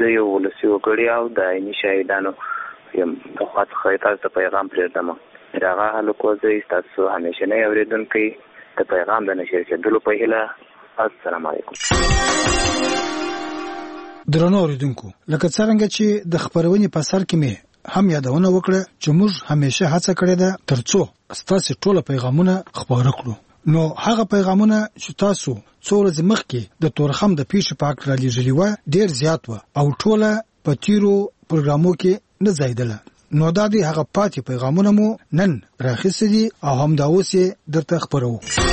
زه یو ولسي وګړی او د عیني شهیدانو یم د خوا څخه تاسو ته پیغام پرېږدم. هغه هلک زه ستاسو همیشنی اورېدونکی د پیغام د نشر کېدلو په هیله. السلام علیکم. درنو اوریدونکو، لکه څنګه چې د خبرونې په سر کې مې هم یادونه وکړه چې موږ همیشه هڅه کړې ده ترڅو ستاسو ټول پیغامونه خبره کړو. نو هغه پیغامونه چې تاسو څو ورځې مخکې د تورخم د پیښې په اړه را لېږلي وو ډېر زیات وو او ټوله په تیرو پروګرامو کې نه ځایدله. نو دا دي هغه پاتې پیغامونه مو نن راخیستي دي او هم دا اوس یې درته خبرو.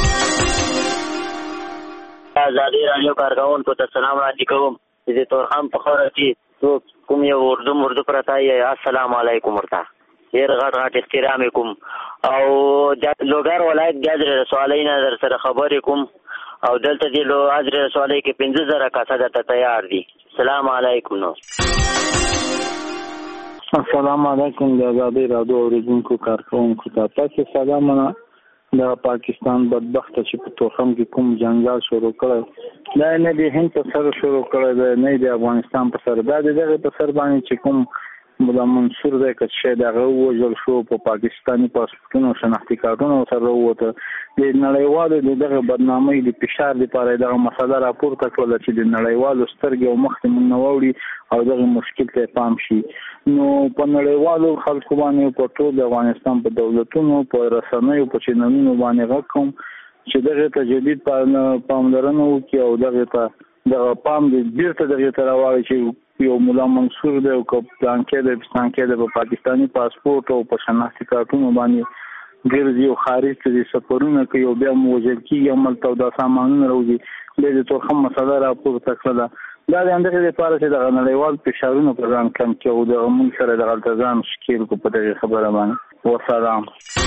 آزادی رادیو کارکونکو ته سلام وړاندې کوم. د تورخم په خوره کې کوم یو اردو پرته یې السلام علیکم ورته ډېر غټ احترام کوم او د لوګر ولایت د حضرت رسولای نه در سره خبرې کوم او دلته د حضرت رسولای کې 15000 کاسه ته تیار دي. السلام علیکم. نو السلام علیکم د آزادی رادیو اوریدونکو کارکونکو ته تاسو سلامونه. د پاکستان بدبخت چې په تورخم کې کوم جنجال شروع کړی دا نه د هند په سر شروع کړی دی، نه د افغانستان په سر، دا دغه په سر باندې چې کوم مولا منصور دی که څه دغه وژل شو په پاکستاني پاسپورتونو شناختی کارتونو سره وروته د نړیوالو دغه بدنامۍ د فشار لپاره دغه مسله راپورته کړله چې د نړیوالو سترګې او مخ ته مونږ وړي او دغه مشکل ته پام شي. نو په نړیوالو خلکو باندې په ټول د افغانستان په دولتونو په رسنیو په چینلونو باندې غږ کوم چې دغه تجدید پاملرنه وکړي او دغه ته دغه پام دې بیرته دغه ته راوړي چې یو مولا منصور دی او پلان کې د پاکستان کې د پاکستاني پاسپورت او په شناختی کارتونو باندې ګرځي او خارج ته سفرونه کوي او بیا موجل کیږي عملته او د سامانونو راوځي د تورخم مسله راپورته کړله. دا د اندغه لپاره چې د نړیوال فشارونو په ځان کم کې او د موږ سره د التزام شکل کو په دغه خبره باندې. والسلام.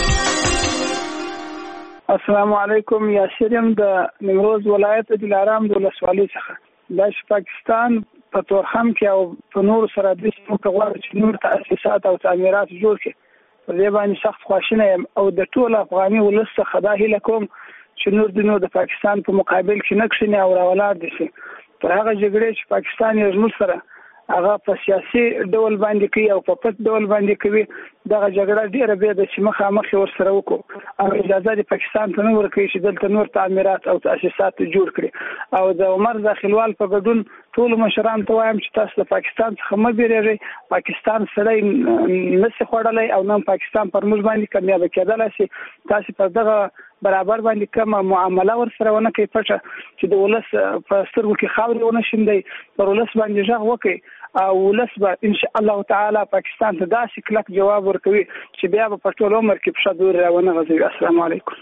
السلام علیکم. یاسرم د نیمروز ولایت د دلارام د ولسوالۍ څخه د پاکستان په تورخم کې او په نور سره د څه غواړي چې نور تاسیسات او تعمیرات جوړ کړي. په دې باندې سخت خواشینه یم او د ټول افغاني ولس څخه دا هیله کوم چې نور د پاکستان په مقابل کې نه کښیني او راولار دي شي. تر هغه جګړې چې پاکستان یې زموږ سره هغه په سیاسي ډول باندې کوي او په پټ ډول باندې کوي، دغه جګړه ډیره به د چې مخامخ ورسره وکړو او اجازه د پاکستان ته نه ورکوي چې دلته نور تعمیرات او تاسیسات جوړ کړي. او د عمر داخلوال په ګډون ټول مشران ته وایم چې تاسو له پاکستان څخه مه بیریږئ. پاکستان سړی نشي خوړلی او نه پاکستان پر موږ باندې کامیاب کېدلی شي. تاسو په دغه برابر باندې کومه معامله ورسره ونه کوي پټه چې د ولس په سترګو کې خاورې ونه شیندئ، پر ولس باندې غږ وکړئ او ولس به ان شاء الله تعالی پاکستان ته داسې کلک جواب ورکوي چې بیا به په ټول عمر کې پښه دور راونه غځوي. السلام علیکم.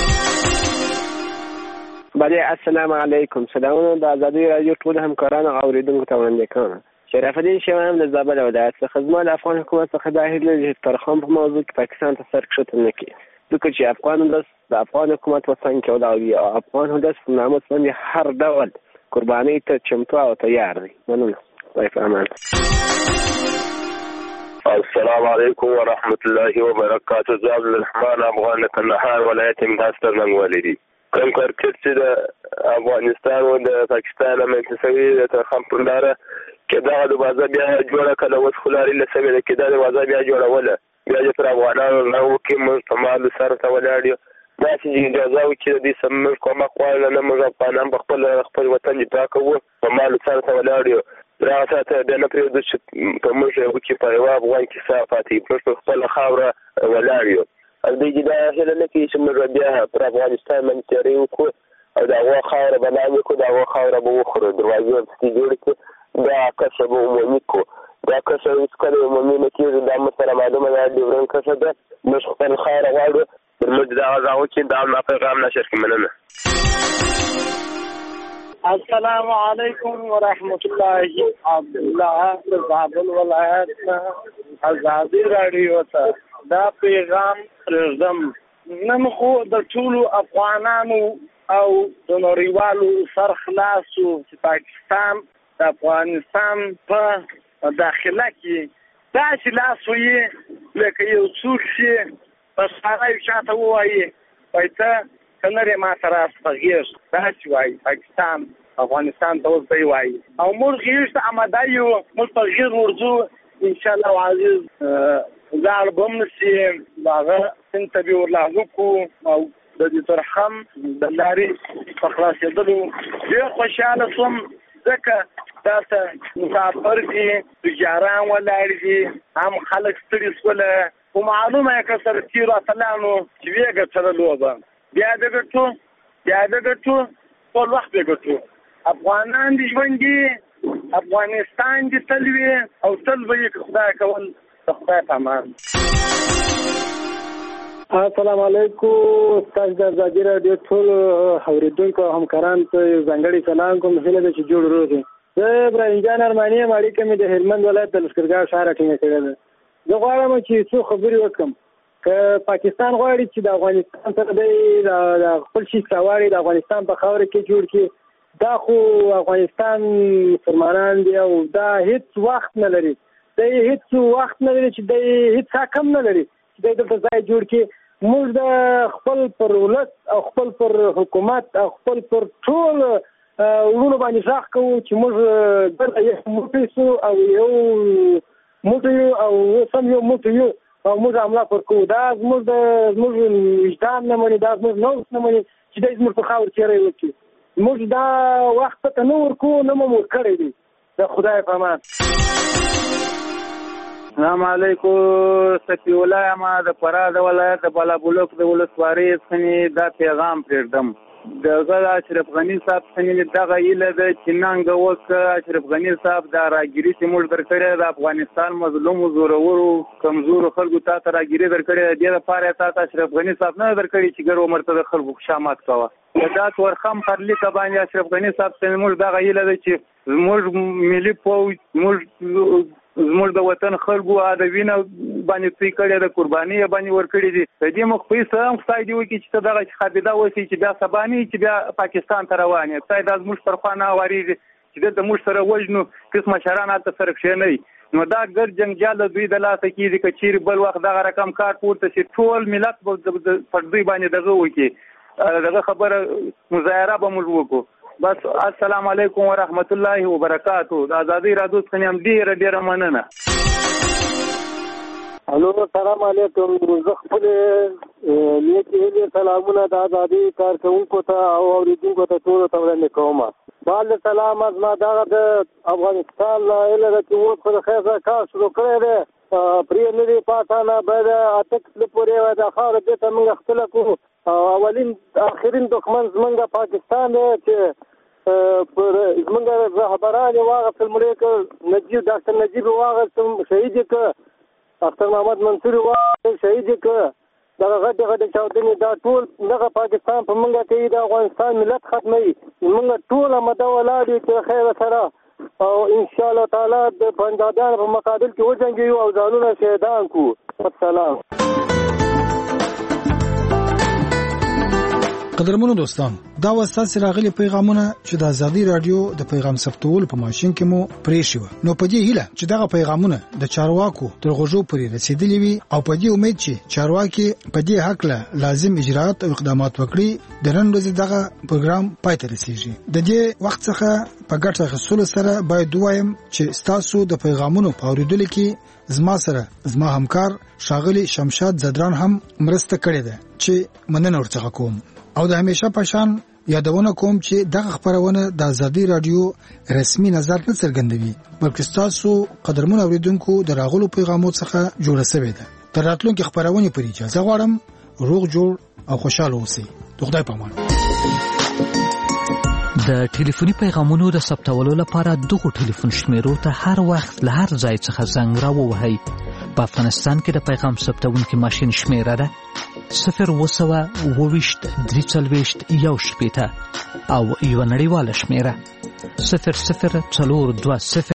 بله السلام علیکم. سلامونه د آزادی رادیو ټول همکارانو او اوریدونکو ته وړاندې کوم. شریف الدین شمام د زابل ولایت څخه. زما د افغان حکومت څخه دا هیله ده چې تورخم په موضوع کې پاکستان ته سر کښته نه کړي، ځکه چې افغان ولس د افغان حکومت وطن کې ولاړ وي او افغان ولس په ناموس باندې هر ډول قربانۍ ته چمتو او تیار دی. مننه. خدای په امان. السلام علیکم ورحمت الله وبرکاته. زه عبدالرحمن افغان کندهار ولایت امتیاز ترنګ والدي. کوم کرکټ چې د افغانستان او د پاکستان منځوي د تورخم پر لاره کې دا د بازار بیا جوړه کړه اوس خلاري لسمه کې دا د بازار بیا جوړوله بیا پر افغانانو نو کې موږ په مال سره ته ولاړ یو. دا چې اجازه وکړي د دې سم کومه قواله نه موږ افغانان خپل وطن دفاع کوو په مال سره ته ولاړ یو. راځه ته د نه پریږدو چې په موږ وکړي په یو افغان کې صفاتي په خپل خاوره ولاړ یو. دې دا هله نه کې چې موږ بیا پر افغانستان باندې تیری وکړو او دا هغه خاوره باندې کو دا هغه خاوره به وخورو دروازې په جوړ کې دا کسب عمومي کو دا کسب وسکره عمومي نه کېږي. دا مثلا معلومه ده د ورن کسب ده موږ خپل خاوره غواړو موږ دا غواړو چې دا نه پیغام نشر کې. مننه. السلام علیکم ورحمت الله. عبد الله زابل ولایت آزادی رادیو ته دا پیغام پرېږدم. نن خو د ټولو افغانانو او د نړیوالو سر خلاصو چې پاکستان د افغانستان په داخله کې داسې لاس وي لکه یو څوک چې په ساره یو چاته ووایي وایي ته که نرې ما ته راست غېږ داسې وایي پاکستان افغانستان ته اوس دی وایي او موږ غیږ ته اماده یو موږ په غیر ورځو ان شاء الله عزیز لاړ بم نشي هغه څنګه به ورلاغو کو او د دې ترحم د لارې په خلاصېدلو ډېر خوشحاله شوم ځکه داسې مسافر دي تجاران ولاړ دي هم خلک ستړي شوله خو معلومه یې که سره تېرو اتلانو چې ویې ګټله لوبه بیا دې ګټو ټول وخت دې ګټو افغانان دي ژوند دي افغانستان دي تل وي او تل به یې خدای کول د خدای په امان. السلام علیکم تاسو د ازادي راډیو ټول اوریدونکو همکارانو ته ځانګړی سلام کوم هیله ده چې جوړ روزي. زه ابراهیم جان ارماني یم اړیکه مې د هلمند ولایت د لښکرګاه ښار ټینګه کړې ده. زه غواړم چې څو خبرې وکړم. که پاکستان غواړي چې د افغانستان سره د خپل شي سواري د افغانستان په خاوره کې جوړ کړي دا خو افغانستان مسلمانان دي او دا هیڅ وخت نه لري چې د هیڅ حکم نه لري چې د ځای جوړ کړي. موږ د خپل پر ولس او خپل پر حکومت او خپل پر ټول ورونو باندې ځاخ کوو چې موږ دلته یو موټی سو او یو موټی او سم یو موټی او موږ عمله پر کوو. دا زموږ وجدان نه مني دا زموږ نوس نه مني چې دی زموږ په خاور تېری وکړي. موږ دا وخت ته نه ورکوو نه مو ورکړی دی د خدای په امان. السلام علیکم سفی الله یم د فراه د ولایت د بالابلوک د ولسوالۍ څخه دا پیغام پرېږدم. دغه اشرف غني صاحب څخه دغه ایله د چنانګ وک اشرف غني صاحب دا راګری چې موږ درکړی د افغانستان مظلوم زورورو کمزور خلکو ته راګری درکړی د لپاره ته اشرف غني صاحب نه درکړی چې ګرو مرته د خلکو شامات کوه. دا ورخم خرلی ک باندې اشرف غني صاحب څخه موږ دغه ایله د چې موږ ملي فوج زموږ د وطن خلکو د وینه باندې توی کړی د قرباني باندې ورکړي دي. د دې مخ په سلام خدای دی وکړي چې دغه خبره وسی چې بیا سباني چې بیا پاکستان ته روانه خدای د زموږ پر خانه وریږي چې د موږ سره وژنو قسمه شرانه ته سره کښې نه نو دا ګر جنگجال دوی د لاسه کېږي که چیرې بل وخت دغه رقم کار پورته شي ټول ملت به پر دوی باندې دغه وکړي دغه خبره مظاهره به موږ وکړو. بس السلام علیکم ورحمت الله وبرکاتہ. د ازادي راډیو څخه هم ډیره مننه. الو السلام علیکم. زه خپل نیکه سلامونه د ازادي کارکونکو ته او اوریدونکو ته ټول ته وړاندې کوم. بعد سلام از ما د افغانستان له چې و په خیره کار شروع کړی دی پرې نه دی پاتانه باید اتک لپاره د خاور د ته موږ خپل کو اولین اخرین دښمن زمونږ پاکستان دی چې پر زمونږ رهبران واغه فلمړي ک نجیب ډاکټر نجیب واغه شهید ک ډاکټر محمد منصور واغه شهید ک دغه غټ چاودنې دا ټول دغه پاکستان په منګه کې د افغانستان ملت ختمي موږ ټول مده ولاړو چې خیر سره او ان شاء الله تعالی د بندادان په مقابل کې وجنګیو او ځانونه شهیدان کو. والسلام. قدرمنو دوستان دا واسطه راغلي پیغامونه چې د ازادي رادیو د پیغام ثبتولو په ماشين کې مو پرې شو نو په دې هیله چې دا پیغامونه د چارواکو تر غوږو پورې رسیدلي وي او په دې امید چې چارواکي په دې حق له لازم اجرات او اقدامات وکړي د نن ورځې دغه پروګرام پای ته رسیږي. د دې وخت څخه په ګټه اخیستلو سره باید وایم چې تاسو د پیغامونو په اوریدلو کې زما همکار شاغلی شمشاد زدران هم مرسته کړې ده چې مننه ورڅخه کوم او د همیشه پشان یادونه کوم چې دغه خبرونه د ازادي رادیو رسمي نظر نه څرګندوي بلکې تاسو قدرمن اوریدونکو د راغلو پیغامونو څخه جوړه شوې ده. تر راتلونکي خبرونه پرې اجازه غواړم روغ جوړ او خوشاله اوسئ. خدای په امان. د ټلیفوني پیغامونو د ثبتولو لپاره دغه ټلیفون شمیرو ته هر وخت له هر ځای څخه زنګ راووهئ. په افغانستان کې د پیغام ثبتونکي ماشین شمیره ده 0202341 او یو نړیواله شمیره 0042